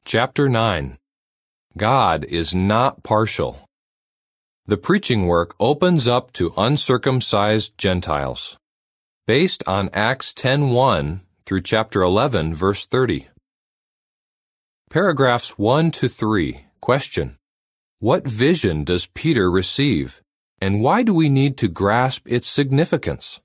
Chapter 9. God is not partial. The preaching work opens up to uncircumcised Gentiles, based on Acts 10:1 through chapter 11, verse 30. Paragraphs 1 to 3. Question: What vision does Peter receive, and why do we need to grasp its significance?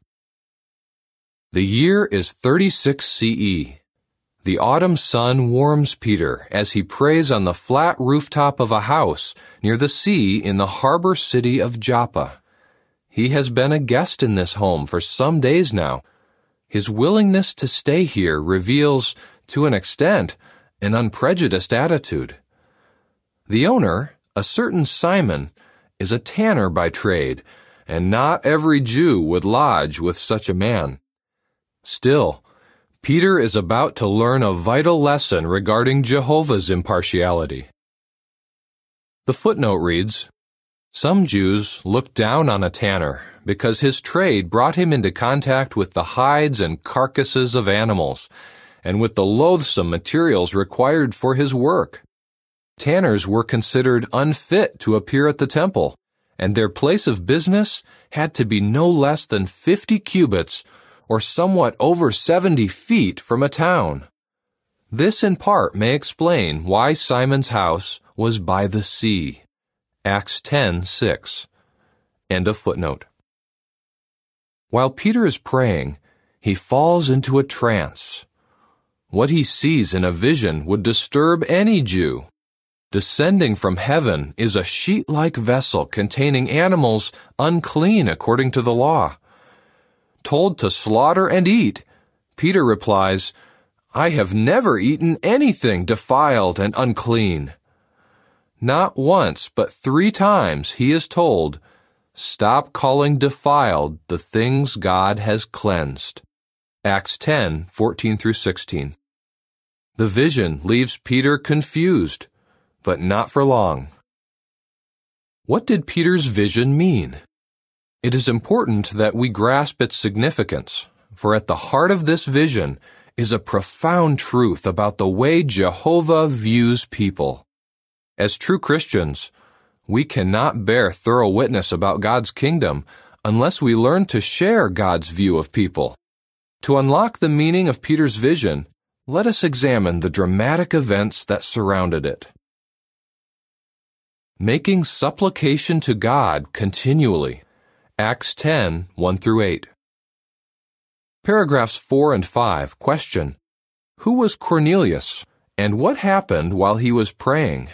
The year is 36 CE. The autumn sun warms Peter as he prays on the flat rooftop of a house near the sea in the harbor city of Joppa. He has been a guest in this home for some days now. His willingness to stay here reveals, to an extent, an unprejudiced attitude. The owner, a certain Simon, is a tanner by trade, and not every Jew would lodge with such a man. Still, Peter is about to learn a vital lesson regarding Jehovah's impartiality. The footnote reads, "Some Jews looked down on a tanner because his trade brought him into contact with the hides and carcasses of animals, and with the loathsome materials required for his work. Tanners were considered unfit to appear at the temple, and their place of business had to be no less than 50 cubits, or somewhat over 70 feet from a town. This in part may explain why Simon's house was by the sea." Acts 10:6. End of footnote. While Peter is praying, he falls into a trance. What he sees in a vision would disturb any Jew. Descending from heaven is a sheet-like vessel containing animals unclean according to the law. Told to slaughter and eat, Peter replies, "I have never eaten anything defiled and unclean." Not once, but 3 times he is told, "Stop calling defiled the things God has cleansed." Acts 10:14 through 16. The vision leaves Peter confused, but not for long. What did Peter's vision mean? It is important that we grasp its significance, for at the heart of this vision is a profound truth about the way Jehovah views people. As true Christians, we cannot bear thorough witness about God's kingdom unless we learn to share God's view of people. To unlock the meaning of Peter's vision, let us examine the dramatic events that surrounded it. Making supplication to God continually. Acts 10:1 through 8. Paragraphs 4 and 5. Question: Who was Cornelius, and what happened while he was praying?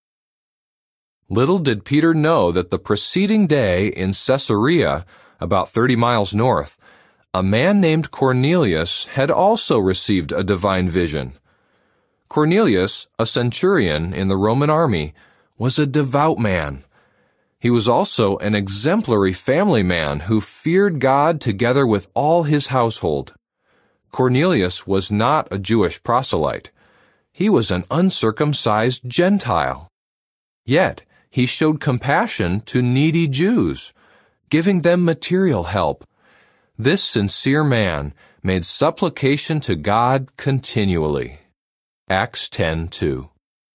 Little did Peter know that the preceding day in Caesarea, about 30 miles north, a man named Cornelius had also received a divine vision. Cornelius, a centurion in the Roman army, was a devout man. He was also an exemplary family man who feared God together with all his household. Cornelius was not a Jewish proselyte. He was an uncircumcised Gentile. Yet, he showed compassion to needy Jews, giving them material help. This sincere man made supplication to God continually. Acts 10:2.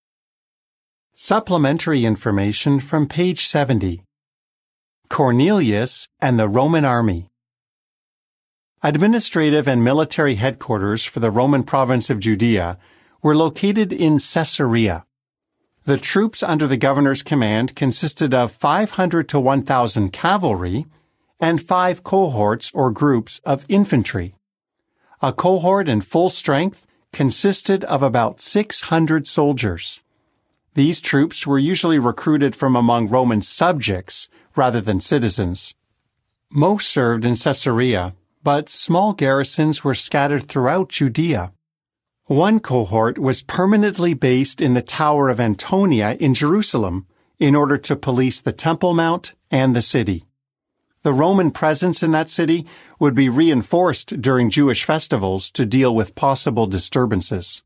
Supplementary information from page 70. Cornelius and the Roman Army. Administrative and military headquarters for the Roman province of Judea were located in Caesarea. The troops under the governor's command consisted of 500 to 1,000 cavalry and 5 cohorts or groups of infantry. A cohort in full strength consisted of about 600 soldiers. These troops were usually recruited from among Roman subjects rather than citizens. Most served in Caesarea, but small garrisons were scattered throughout Judea. One cohort was permanently based in the Tower of Antonia in Jerusalem in order to police the Temple Mount and the city. The Roman presence in that city would be reinforced during Jewish festivals to deal with possible disturbances.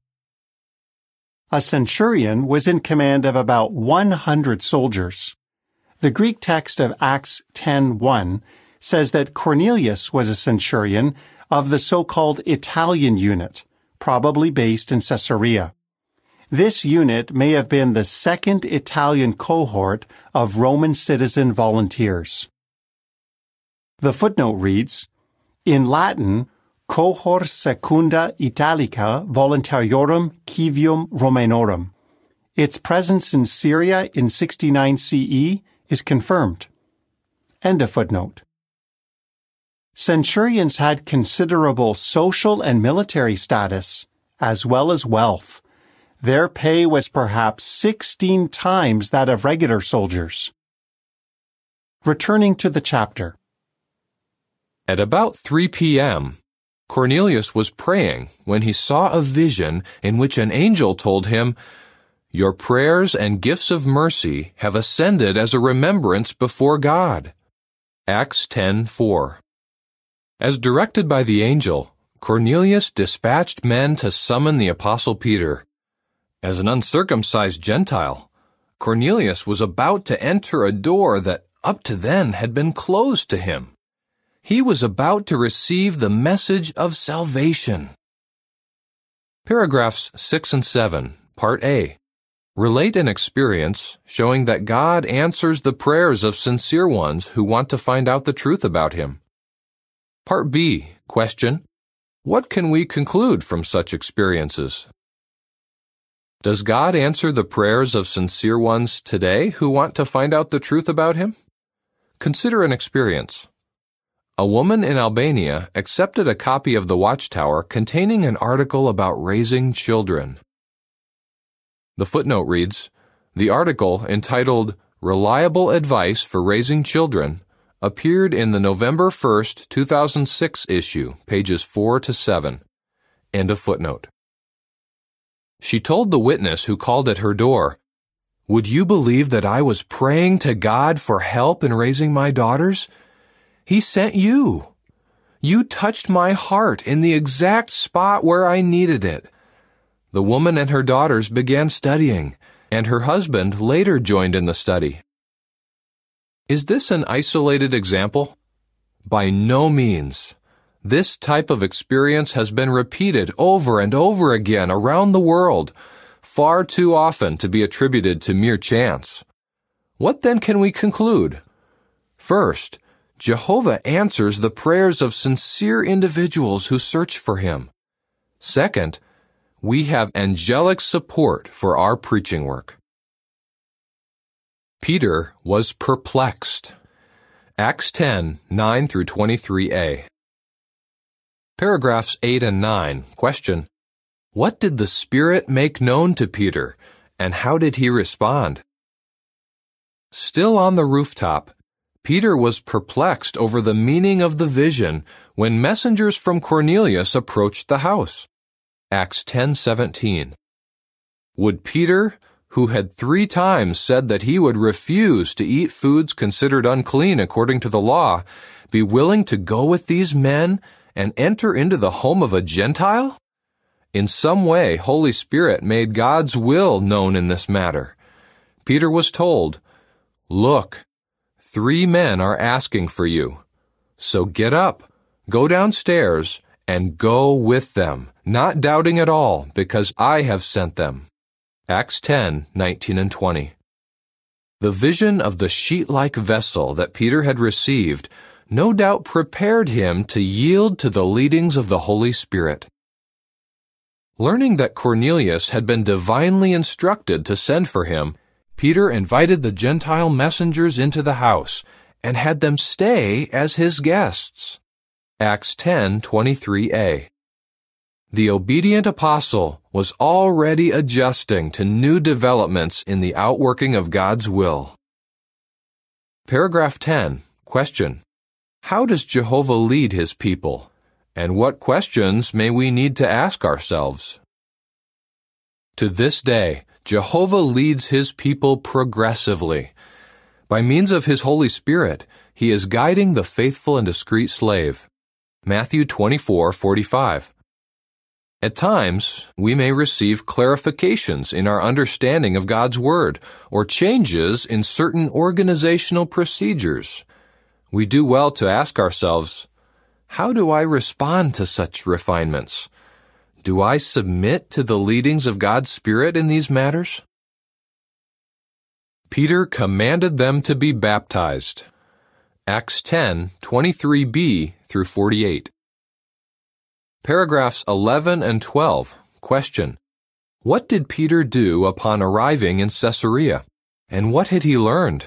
A centurion was in command of about 100 soldiers. The Greek text of Acts 10:1 says that Cornelius was a centurion of the so-called Italian unit, probably based in Caesarea. This unit may have been the second Italian cohort of Roman citizen volunteers. The footnote reads, in Latin, Cohors Secunda Italica Voluntariorum Civium Romanorum. Its presence in Syria in 69 CE is confirmed. End of footnote. Centurions had considerable social and military status, as well as wealth. Their pay was perhaps 16 times that of regular soldiers. Returning to the chapter. At about 3 p.m., Cornelius was praying when he saw a vision in which an angel told him, "Your prayers and gifts of mercy have ascended as a remembrance before God." Acts 10:4. As directed by the angel, Cornelius dispatched men to summon the Apostle Peter. As an uncircumcised Gentile, Cornelius was about to enter a door that up to then had been closed to him. He was about to receive the message of salvation. Paragraphs 6 and 7, Part A, relate an experience showing that God answers the prayers of sincere ones who want to find out the truth about Him. Part B, question, what can we conclude from such experiences? Does God answer the prayers of sincere ones today who want to find out the truth about Him? Consider an experience. A woman in Albania accepted a copy of the Watchtower containing an article about raising children. The footnote reads, the article, entitled Reliable Advice for Raising Children, appeared in the November 1, 2006 issue, pages 4 to 7. End of footnote. She told the witness who called at her door, "Would you believe that I was praying to God for help in raising my daughters? He sent you. You touched my heart in the exact spot where I needed it." The woman and her daughters began studying, and her husband later joined in the study. Is this an isolated example? By no means. This type of experience has been repeated over and over again around the world, far too often to be attributed to mere chance. What then can we conclude? First, Jehovah answers the prayers of sincere individuals who search for Him. Second, we have angelic support for our preaching work. Peter was perplexed. Acts 10, 9 through 23a. Paragraphs 8 and 9, question, what did the Spirit make known to Peter, and how did he respond? Still on the rooftop, Peter was perplexed over the meaning of the vision when messengers from Cornelius approached the house. Acts 10:17. Would Peter, who had 3 times said that he would refuse to eat foods considered unclean according to the law, be willing to go with these men and enter into the home of a Gentile? In some way, Holy Spirit made God's will known in this matter. Peter was told, "Look, 3 men are asking for you. So get up, go downstairs, and go with them, not doubting at all, because I have sent them." Acts 10, 19 and 20. The vision of the sheet-like vessel that Peter had received no doubt prepared him to yield to the leadings of the Holy Spirit. Learning that Cornelius had been divinely instructed to send for him, Peter invited the Gentile messengers into the house and had them stay as his guests. Acts 10:23a. The obedient apostle was already adjusting to new developments in the outworking of God's will. Paragraph 10, question, how does Jehovah lead His people, and what questions may we need to ask ourselves? To this day, Jehovah leads His people progressively. By means of His Holy Spirit, He is guiding the faithful and discreet slave. Matthew 24:45. At times, we may receive clarifications in our understanding of God's Word, or changes in certain organizational procedures. We do well to ask ourselves, how do I respond to such refinements? Do I submit to the leadings of God's Spirit in these matters? Peter commanded them to be baptized. Acts 10:23b through 48. Paragraphs 11 and 12. Question: What did Peter do upon arriving in Caesarea, and what had he learned?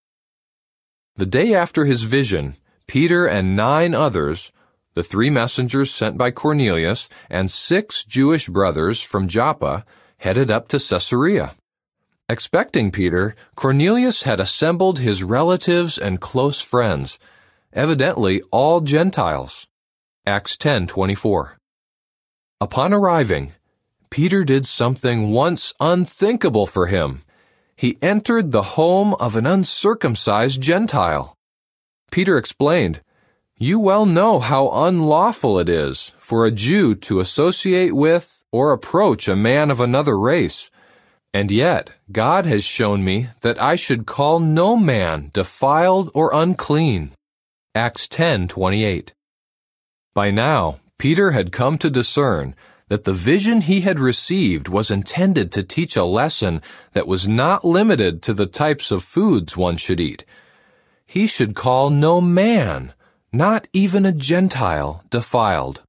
The day after his vision, Peter and 9 others, the 3 messengers sent by Cornelius, and 6 Jewish brothers from Joppa, headed up to Caesarea. Expecting Peter, Cornelius had assembled his relatives and close friends, evidently all Gentiles. Acts 10:24. Upon arriving, Peter did something once unthinkable for him. He entered the home of an uncircumcised Gentile. Peter explained, "You well know how unlawful it is for a Jew to associate with or approach a man of another race. And yet, God has shown me that I should call no man defiled or unclean." Acts 10:28. By now, Peter had come to discern that the vision he had received was intended to teach a lesson that was not limited to the types of foods one should eat. He should call no man, not even a Gentile, defiled.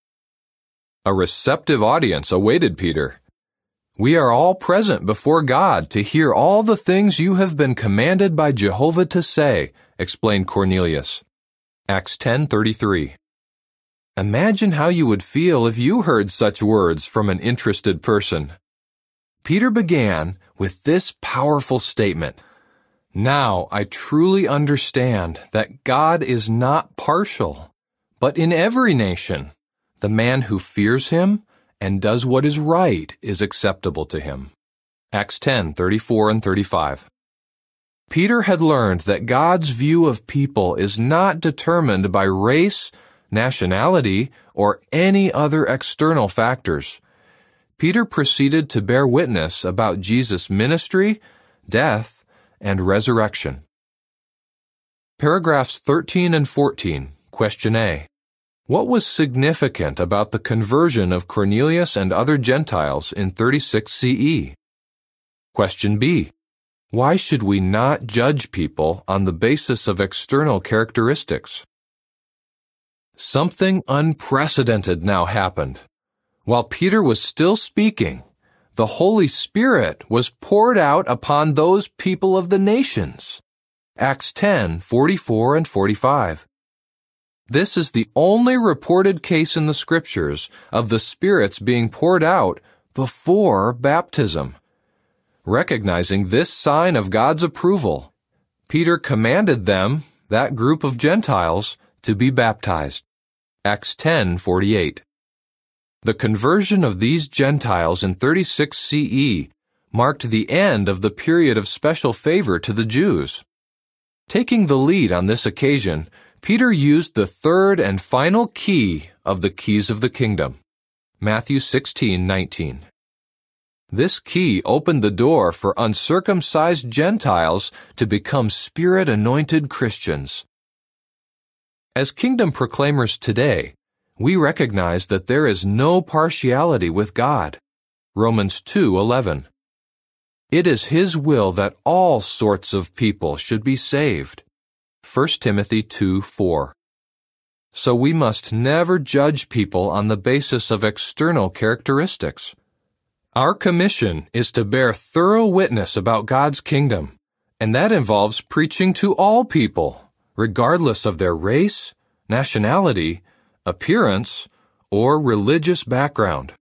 A receptive audience awaited Peter. "We are all present before God to hear all the things you have been commanded by Jehovah to say," explained Cornelius. Acts 10:33. Imagine how you would feel if you heard such words from an interested person. Peter began with this powerful statement: "Now I truly understand that God is not partial, but in every nation, the man who fears him and does what is right is acceptable to him." Acts 10:34 and 35. Peter had learned that God's view of people is not determined by race, nationality, or any other external factors. Peter proceeded to bear witness about Jesus' ministry, death, and resurrection. Paragraphs 13 and 14. Question A. What was significant about the conversion of Cornelius and other Gentiles in 36 CE? Question B. Why should we not judge people on the basis of external characteristics? Something unprecedented now happened. While Peter was still speaking, the Holy Spirit was poured out upon those people of the nations. Acts 10:44 and 45. This is the only reported case in the Scriptures of the Spirit's being poured out before baptism. Recognizing this sign of God's approval, Peter commanded them, that group of Gentiles, to be baptized. Acts 10:48. The conversion of these Gentiles in 36 CE marked the end of the period of special favor to the Jews. Taking the lead on this occasion, Peter used the third and final key of the keys of the kingdom, Matthew 16:19. This key opened the door for uncircumcised Gentiles to become Spirit-anointed Christians. As kingdom proclaimers today, we recognize that there is no partiality with God, Romans 2:11. It is His will that all sorts of people should be saved, 1 Timothy 2:4. So we must never judge people on the basis of external characteristics. Our commission is to bear thorough witness about God's kingdom, and that involves preaching to all people, regardless of their race, nationality, appearance, or religious background.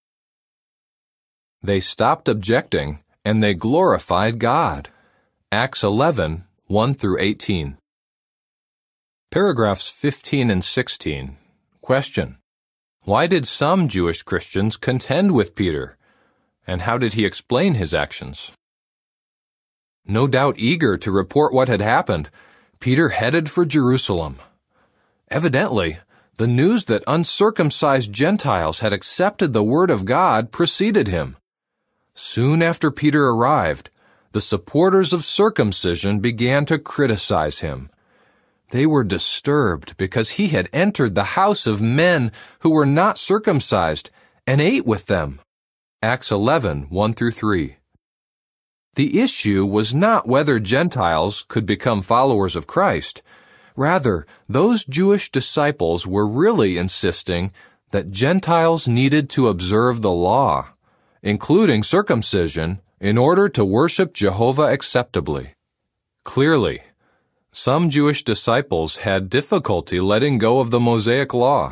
They stopped objecting, and they glorified God. Acts 11:1 through 18. Paragraphs 15 and 16. Question: Why did some Jewish Christians contend with Peter, and how did he explain his actions? No doubt eager to report what had happened, Peter headed for Jerusalem. Evidently, the news that uncircumcised Gentiles had accepted the word of God preceded him. Soon after Peter arrived, the supporters of circumcision began to criticize him. They were disturbed because he had entered the house of men who were not circumcised and ate with them. Acts 11, 1-3. The issue was not whether Gentiles could become followers of Christ. Rather, those Jewish disciples were really insisting that Gentiles needed to observe the law, including circumcision, in order to worship Jehovah acceptably. Clearly, some Jewish disciples had difficulty letting go of the Mosaic law.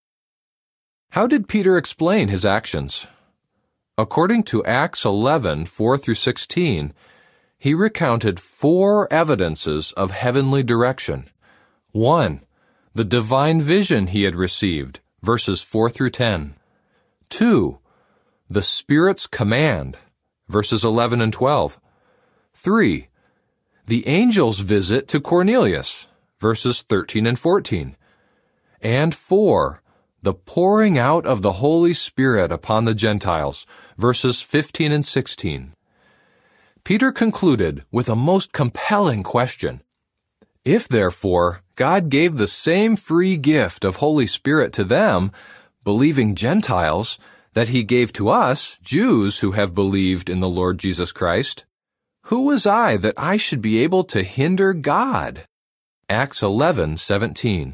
How did Peter explain his actions? According to Acts 11, 4-16, he recounted 4 evidences of heavenly direction. 1. The divine vision he had received, verses 4-10. 2. The Spirit's command, verses 11 and 12. 3. The angel's visit to Cornelius, verses 13 and 14. And 4. The pouring out of the Holy Spirit upon the Gentiles, verses 15 and 16. Peter concluded with a most compelling question. If, therefore, God gave the same free gift of Holy Spirit to them, believing Gentiles, that he gave to us, Jews who have believed in the Lord Jesus Christ, who was I that I should be able to hinder God? Acts 11:17.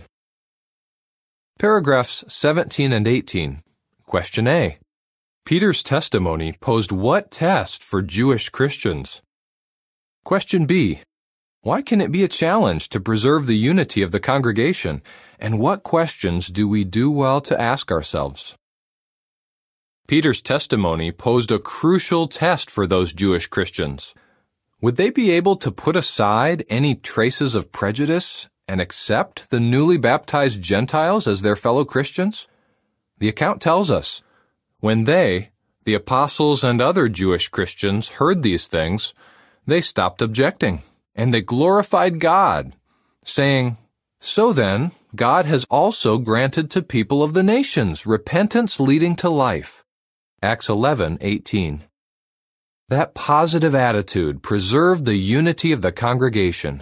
Paragraphs 17 and 18. Question A. Peter's testimony posed what test for Jewish Christians? Question B. Why can it be a challenge to preserve the unity of the congregation, and what questions do we do well to ask ourselves? Peter's testimony posed a crucial test for those Jewish Christians. Would they be able to put aside any traces of prejudice and accept the newly baptized Gentiles as their fellow Christians? The account tells us, when they, the apostles and other Jewish Christians, heard these things, they stopped objecting, and they glorified God, saying, "So then, God has also granted to people of the nations repentance leading to life." Acts 11:18. That positive attitude preserved the unity of the congregation.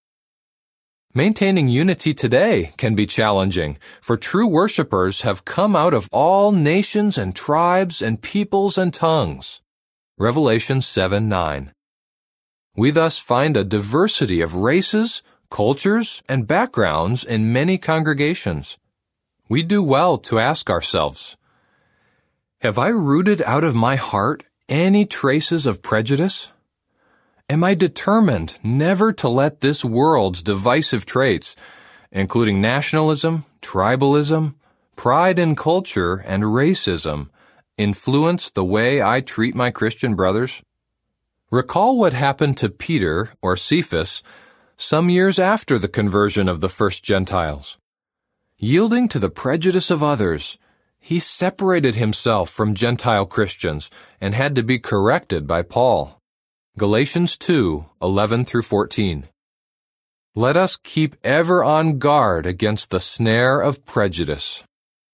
Maintaining unity today can be challenging, for true worshipers have come out of all nations and tribes and peoples and tongues. Revelation 7:9. We thus find a diversity of races, cultures, and backgrounds in many congregations. We do well to ask ourselves, have I rooted out of my heart any traces of prejudice? Am I determined never to let this world's divisive traits, including nationalism, tribalism, pride in culture, and racism, influence the way I treat my Christian brothers? Recall what happened to Peter, or Cephas, some years after the conversion of the first Gentiles. Yielding to the prejudice of others, he separated himself from Gentile Christians and had to be corrected by Paul. Galatians 2:11-14. Let us keep ever on guard against the snare of prejudice.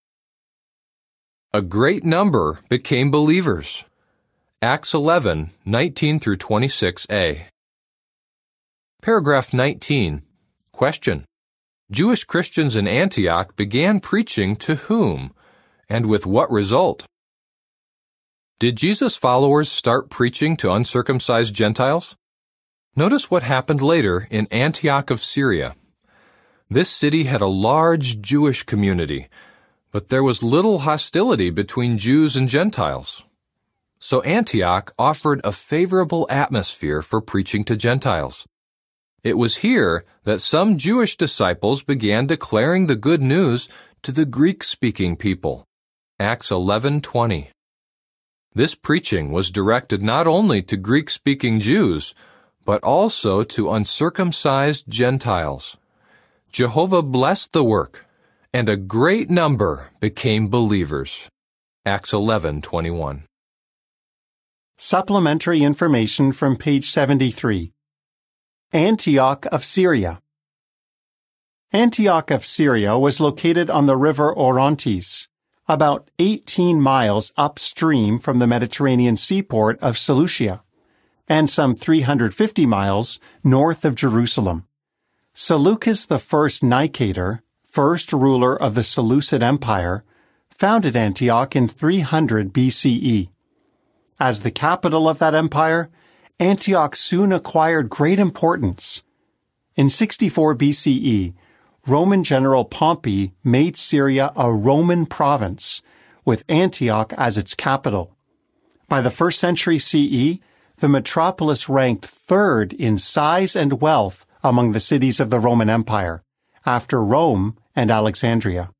A great number became believers. Acts 11:19-26a. Paragraph 19. Question. Jewish Christians in Antioch began preaching to whom, and with what result? Did Jesus' followers start preaching to uncircumcised Gentiles? Notice what happened later in Antioch of Syria. This city had a large Jewish community, but there was little hostility between Jews and Gentiles. So Antioch offered a favorable atmosphere for preaching to Gentiles. It was here that some Jewish disciples began declaring the good news to the Greek-speaking people. Acts 11:20. This preaching was directed not only to Greek-speaking Jews, but also to uncircumcised Gentiles. Jehovah blessed the work, and a great number became believers. Acts 11:21. Supplementary information from page 73. Antioch of Syria. Antioch of Syria was located on the river Orontes, about 18 miles upstream from the Mediterranean seaport of Seleucia, and some 350 miles north of Jerusalem. Seleucus I Nicator, first ruler of the Seleucid Empire, founded Antioch in 300 BCE. As the capital of that empire, Antioch soon acquired great importance. In 64 BCE, Roman general Pompey made Syria a Roman province, with Antioch as its capital. By the 1st century CE, the metropolis ranked third in size and wealth among the cities of the Roman Empire, after Rome and Alexandria.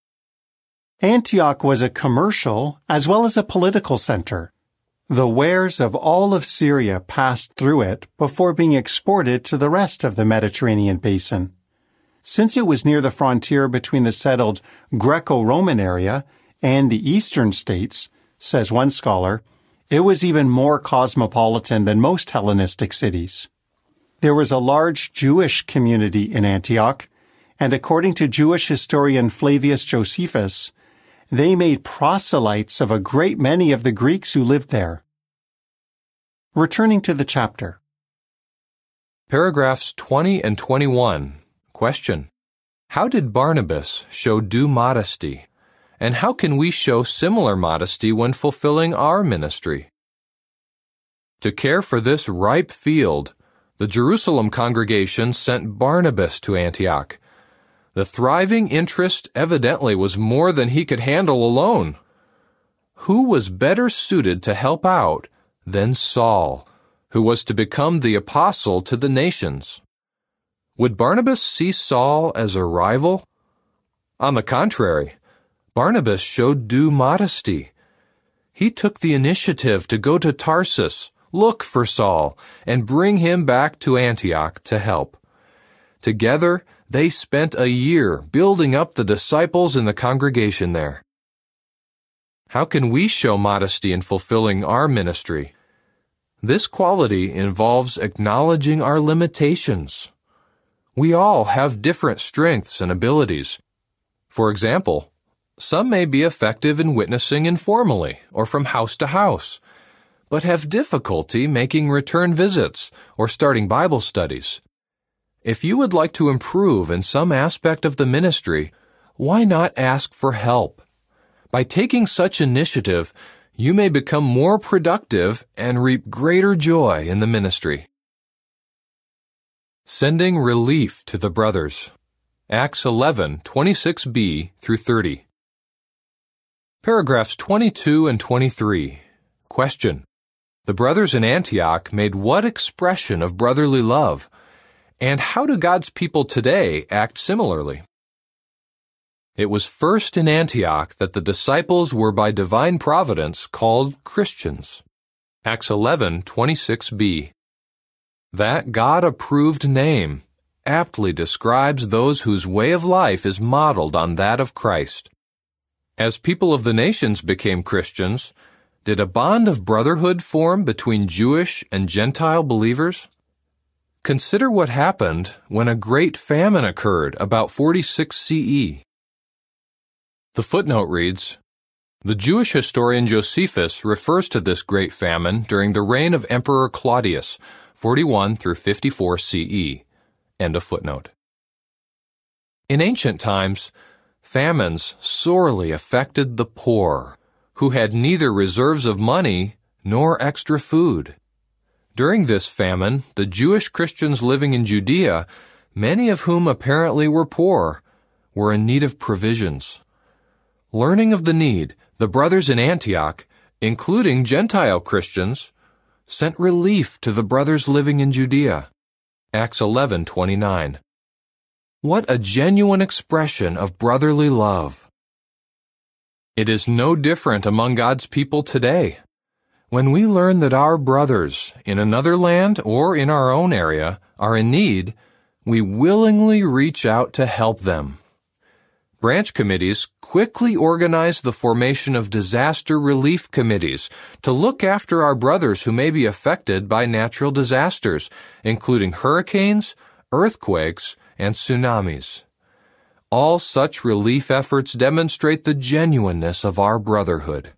Antioch was a commercial as well as a political center. The wares of all of Syria passed through it before being exported to the rest of the Mediterranean basin. Since it was near the frontier between the settled Greco-Roman area and the eastern states, says one scholar, it was even more cosmopolitan than most Hellenistic cities. There was a large Jewish community in Antioch, and according to Jewish historian Flavius Josephus, they made proselytes of a great many of the Greeks who lived there. Returning to the chapter. Paragraphs 20 and 21. Question. How did Barnabas show due modesty? And how can we show similar modesty when fulfilling our ministry? To care for this ripe field, the Jerusalem congregation sent Barnabas to Antioch. The thriving interest evidently was more than he could handle alone. Who was better suited to help out than Saul, who was to become the apostle to the nations? Would Barnabas see Saul as a rival? On the contrary, Barnabas showed due modesty. He took the initiative to go to Tarsus, look for Saul, and bring him back to Antioch to help. Together, they spent a year building up the disciples in the congregation there. How can we show modesty in fulfilling our ministry? This quality involves acknowledging our limitations. We all have different strengths and abilities. For example, some may be effective in witnessing informally or from house to house, but have difficulty making return visits or starting Bible studies. If you would like to improve in some aspect of the ministry, why not ask for help? By taking such initiative, you may become more productive and reap greater joy in the ministry. Sending relief to the brothers. Acts 11:26b through 30. Paragraphs 22 and 23. Question. The brothers in Antioch made what expression of brotherly love? And how do God's people today act similarly? It was first in Antioch that the disciples were by divine providence called Christians. Acts 11:26b. That God-approved name aptly describes those whose way of life is modeled on that of Christ. As people of the nations became Christians, did a bond of brotherhood form between Jewish and Gentile believers? Consider what happened when a great famine occurred about 46 CE. The footnote reads, the Jewish historian Josephus refers to this great famine during the reign of Emperor Claudius, 41 through 54 CE. End of footnote. In ancient times, famines sorely affected the poor, who had neither reserves of money nor extra food. During this famine, the Jewish Christians living in Judea, many of whom apparently were poor, were in need of provisions. Learning of the need, the brothers in Antioch, including Gentile Christians, sent relief to the brothers living in Judea. Acts 11:29. What a genuine expression of brotherly love. It is no different among God's people today. When we learn that our brothers in another land or in our own area are in need, we willingly reach out to help them. Branch committees quickly organize the formation of disaster relief committees to look after our brothers who may be affected by natural disasters, including hurricanes, earthquakes, and tsunamis. All such relief efforts demonstrate the genuineness of our brotherhood.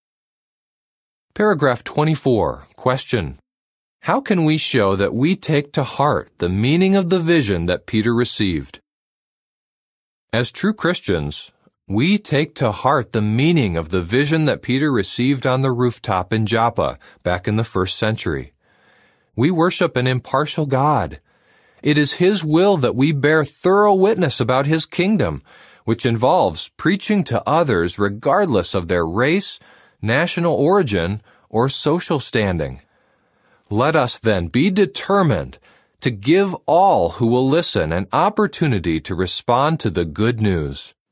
Paragraph 24. Question. How can we show that we take to heart the meaning of the vision that Peter received? As true Christians, We take to heart the meaning of the vision that Peter received on the rooftop in Joppa back in the 1st century. We worship an impartial God. It is His will that we bear thorough witness about His kingdom, which involves preaching to others regardless of their race, national origin, or social standing. Let us then be determined to give all who will listen an opportunity to respond to the good news.